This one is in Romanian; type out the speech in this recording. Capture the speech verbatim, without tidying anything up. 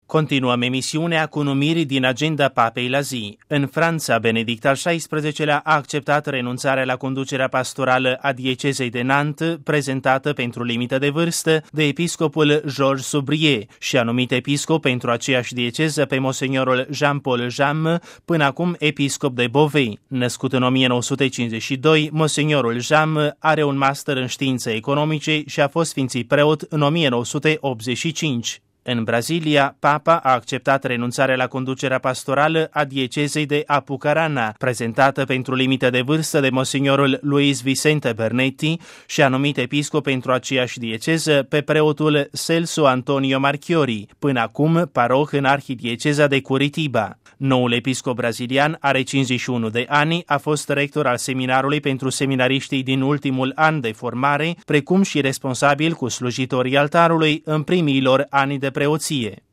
Continuăm emisiunea cu numiri din agenda Papei la zi. În Franța, Benedict al șaisprezecelea a acceptat renunțarea la conducerea pastorală a diecezei de Nantes, prezentată pentru limită de vârstă de episcopul Georges Soubrier și a numit episcop pentru aceeași dieceză pe monseniorul Jean-Paul Jamme, până acum episcop de Beauvais. Născut în o mie nouă sute cincizeci și doi, monseniorul Jamme are un master în științe economice și a fost sfințit preot în o mie nouă sute optzeci și cinci. În Brazilia, Papa a acceptat renunțarea la conducerea pastorală a diecezei de Apucarana, prezentată pentru limită de vârstă de monseniorul Luis Vicente Bernetti și a numit episcop pentru aceeași dieceză pe preotul Celso Antonio Marchiori, până acum paroh în arhidieceza de Curitiba. Noul episcop brazilian are cincizeci și unu de ani, a fost rector al seminarului pentru seminariștii din ultimul an de formare, precum și responsabil cu slujitorii altarului în primii lor ani de preoție.